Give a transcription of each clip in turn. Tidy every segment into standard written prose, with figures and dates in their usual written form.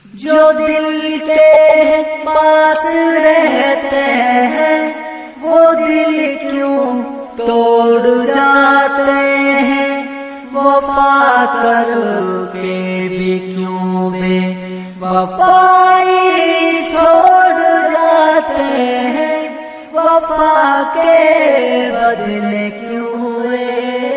जो दिल के पास रहते हैं वो दिल क्यों तोड़ जाते हैं, वफा करके भी क्यों बेवफाई छोड़ जाते हैं, वफा के बदले क्यों हुए।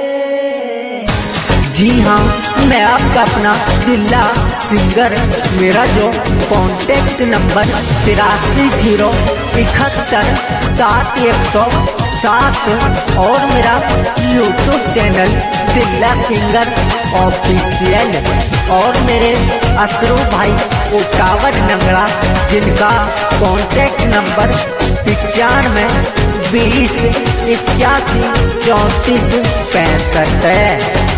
जी हाँ, मैं आपका अपना दिल्ला सिंगर। मेरा जो कॉन्टेक्ट नंबर 837177 और मेरा YouTube channel Dilla singer official, और मेरे असरू भाई उटावर नंगड़ा जिनका कॉन्टेक्ट नंबर 9520813465 है।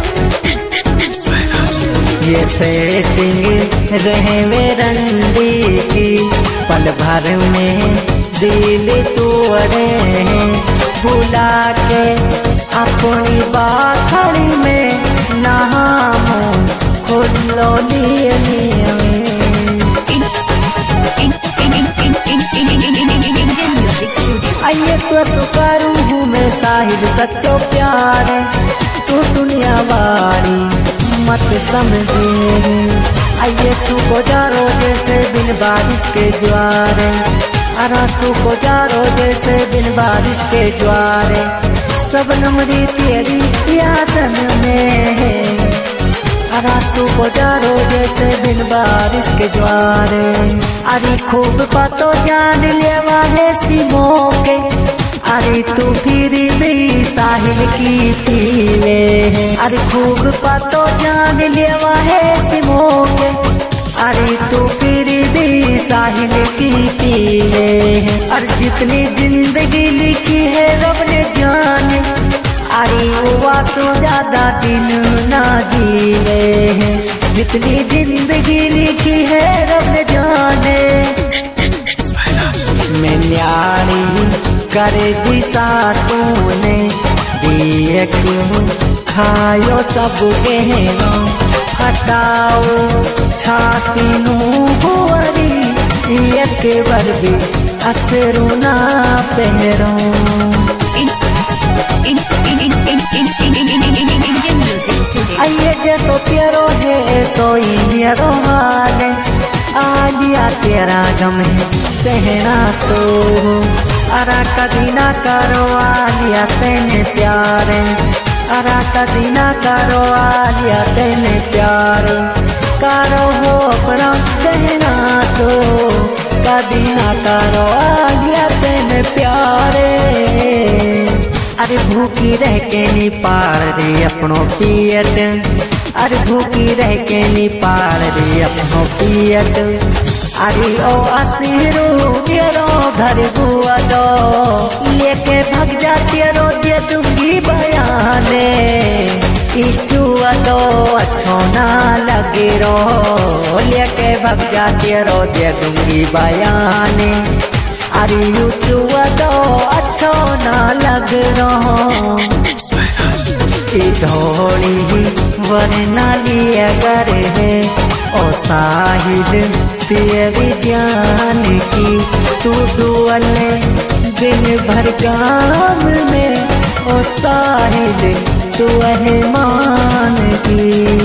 ये सेटिंग रहे वे रंडी की, पल भर में दिल तोड़े भुला के अपनी बाखड़ी में नहामो खुलो लिए आइए तो करूँ हूँ मैं साहिब सच्चो प्यार, तू दुनिया वाली मत समझे। आइए सूखो जारो जैसे बिन बारिश के ज्वारे, अरा सूखो जारो जैसे बिन बारिश के ज्वारे, सब नमरी तेरी यादन में, अरा सूखो जारो जैसे बिन बारिश के ज्वारे। अरे खूब पतो जान लेवा है सिमो के, अरे तू फिर भी साहिल की पीवे। अरे खूब पतो जान लेवा है सिमो के, अरे तू फिर भी साहिल की पीवे। और जितनी जिंदगी लिखी है रब ने जाने, अरे वो वासो ज्यादा दिन ना जीवे। जितनी जिंदगी लिखी है रब ने जाने, मैं न्यारी करे दिशा तूने दिए क्यों खायो सब गहनो, हटाओ छाती नू हुआरी एक बार भी असरू ना पहरो। आइए जैसो प्यारो है सोई मेरो हाले, आलिया तेरा गम है सहना सो, अरा कदी ना करो आलिया तेने प्यारे, अरा कदी ना करो आलिया तेने प्यारे, करो हो अपना कहना सो, कदी ना करो आलिया तेने प्यारे। अरे भूखी रह के नी पार रे अपनो पियट, अरे भूखी रह के नी पार रे अपनो पियट। अरे ओ असीरू तेरो घर बुआ दो, लेके भग जा तेरो दे दूंगी बयाने, इचुआ दो अच्छो ना लगे रो, लेके भग जा तेरो दे दूंगी बयाने। अरे यूचुआ दो अच्छो ना लग रहो, धोड़ी वरना लिया कर है ओ साहिल तेरी जान की, तू दुआले दिन भर काम में ओ साहिल तू रहमान की।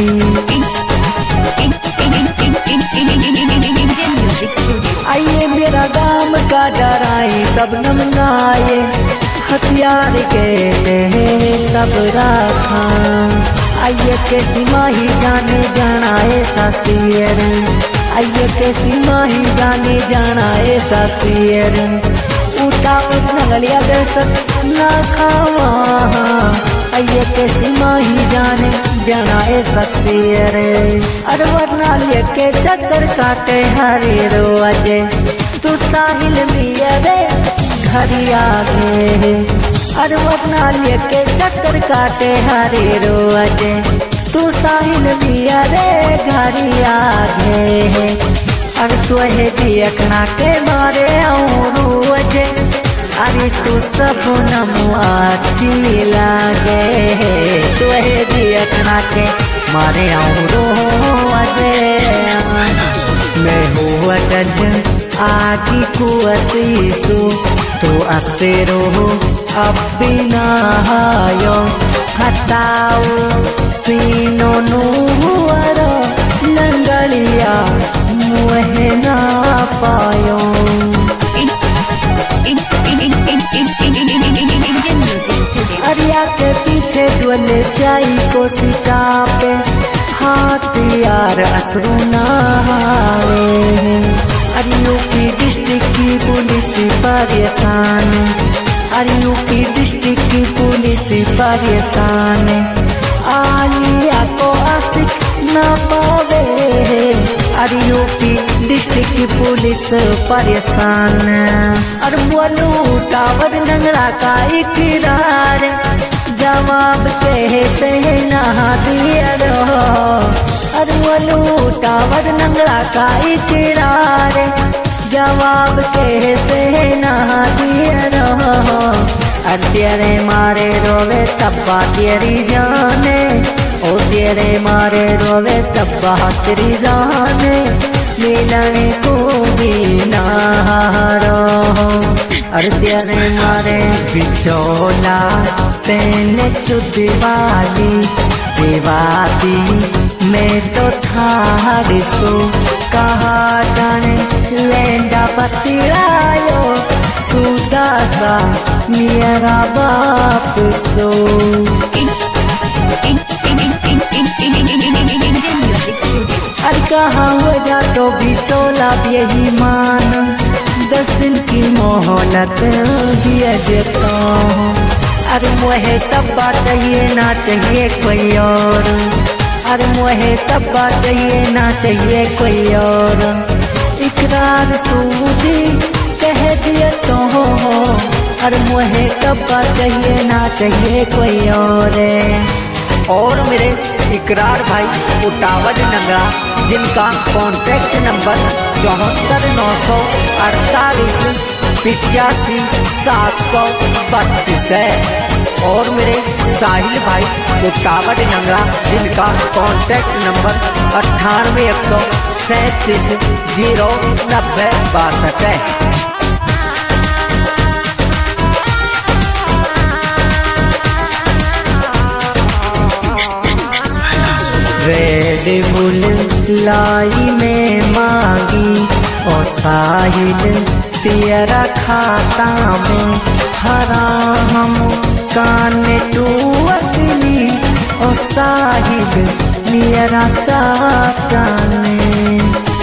आइए मेरा गाम का डराए सब नमनाए, हथियार के सब राखा। आइए के सिमाही जाने जाना ऐसा शेर, आइए के सिमाही जाने जाना ऐसा शेर, उठा उठना गलिया दर्शक ना खावा। आइए के सिमाही जाने जाना ऐसा शेर, अरे वरना लेके चक्कर काटे हरे रोजे, तू साहिल मिया रे घरी आगे, अरे वरना लेके चक्कर काटे हरे रोजे, तू साहिल मिया रे घरी आगे। अरे तू है देखना के मारे आऊं रोजे, अरे तू सब नमुआ अच्छी लागे, तू है देखना के मारे आऊं रोजे। मैं हो अटल आगी को असीसो तो असेरो अब बिनायो हटाओ सीनो नुआरो नंगलिया मुहे ना पायो अरिया के पीछे डोले स्याही को सिटा पे हाथ यार असरू नावे अरियो की डिस्ट्रिक्ट की पुलिस परेशान अरियो की डिस्ट्रिक्ट की पुलिस परेशान आलिया को आशिक न पावे अरियो की डिस्ट्रिक्ट की पुलिस परेशान और बोलू टावर नंगरा का इकरार जवाब कैसे ना दिया रो और बोलू टावर नंगरा का इकरार जवाब कैसे ना दिया रो और तेरे मारे रोवे तब्बा तेरी जाने ओ तेरे मारे रोवे तब्बा तेरी जाने मिलने को भी ना रो और तेरे मारे बिचौला तेने चुदवाली देवाती मैं तो थारी सो कहा जाने लेंडा पतिरायो सुदासा मेरा बाप सो अरे कहाँ हो जा तो बिचौला यही मान 10 दिन की मोहलत दिया देता हूँ अरे मुझे तब्बा चाहिए ना चाहिए कोई और अरे मुझे तब्बा चाहिए ना चाहिए कोई और इकरार सूदी कह दिया तो हो अरे मुझे तब्बा चाहिए ना चाहिए कोई और मेरे इकरार भाई उटावज नंगरा जिनका कॉन्टैक्ट नंबर 74 948 85 732 है और मेरे साहिल भाई उटावज नंगरा जिनका कॉन्टैक्ट नंबर 98 137 090 62 है। रेड बुल लाई में मांगी और साहिल तेरा खाता में हराम कान टू अगली और साहिल मेरा चाचा ने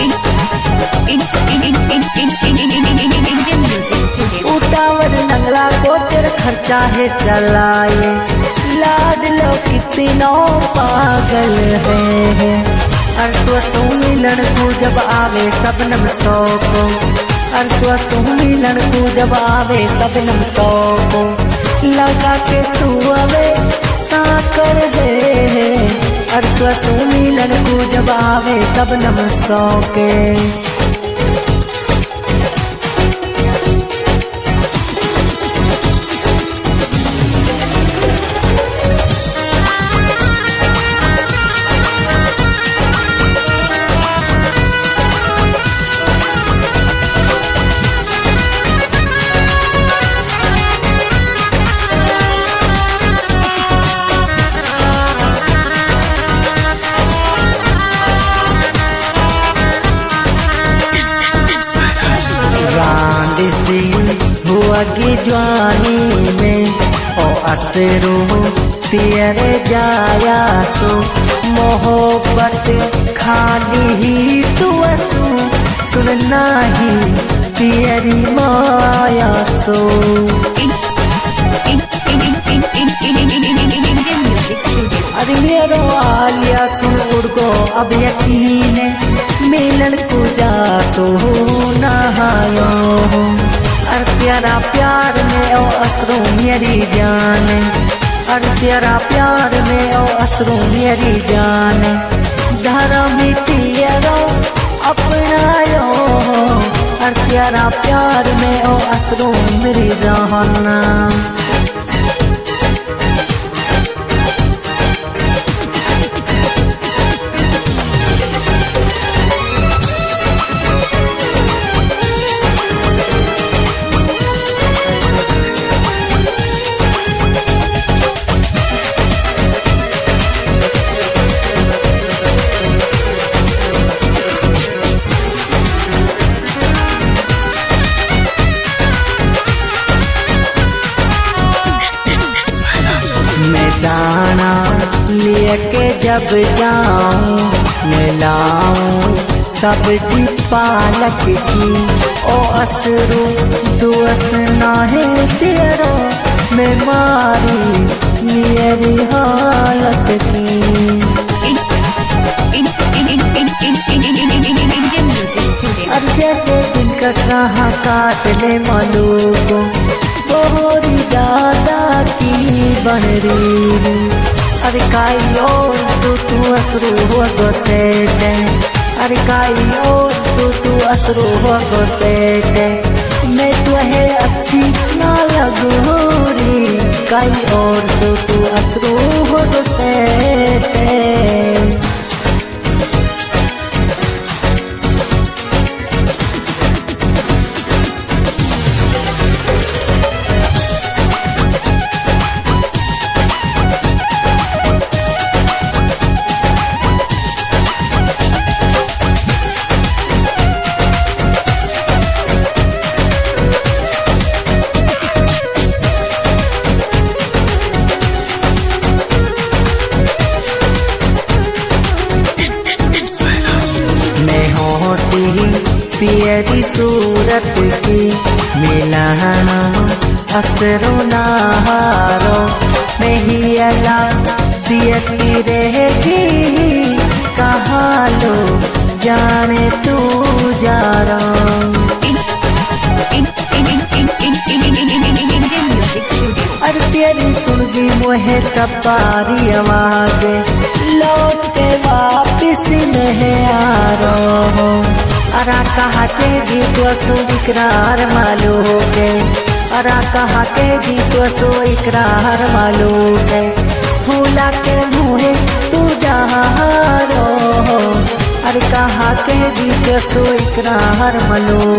उटावर नंगला को तेरा खर्चा है चलाए लाड लो कितनो पागल है और तो सोनी लड़कू जब आवे सबनम सौ को और तो सोनी लड़कू जब आवे सबनम सौ को लगा के सुअवे साकर दे और तो सोनी लड़कू जब आवे सबनम सौ के हुआ की जवानी में ओ असरू तेरे जाया सो मोहब्बत खाली ही तू असू सुनना ही तेरी माया सो अरे मेरो आलिया सुन उड़गो अब यकीन मिलन को जा सो नहायो और तेरा प्यार में ओ असरू मेरी जान और तेरा प्यार में ओ असरू मेरी जान धर्म तेरा अपनायो और तेरा प्यार में ओ असरू मेरी जान जब जाऊं मिलाऊं सब्जी पालक की ओ असरू दुअस नाहे तेरो मैं मारी मेरी हालत की। अब जैसे दिन कट रहा काट ले मालू को बोरी दादा की बन रही। अरे काई और सो तू असरू हो गो सेटे, अरे काई और सो तू असरू हो गो सेटे, मैं तो है अच्छी ना लगूरी। काई और सो तू असरू हो गो सेटे। पियरी सूरत की मिलाना असरो नहारो में ही अला दियती रहेगी कहाँ लो जाने तू जा रहा। अरे तेरी सुनगी मोहे तपारी आवाज लौट के वापिस नहीं आ रहा। अरा कहा के गीत सो इकरार मालू के, अरा कहा के गीत सो इकरार मालू के, फूला के मुहे तू जहाँ रो। अरे कहा के गीत सो इकरार मालू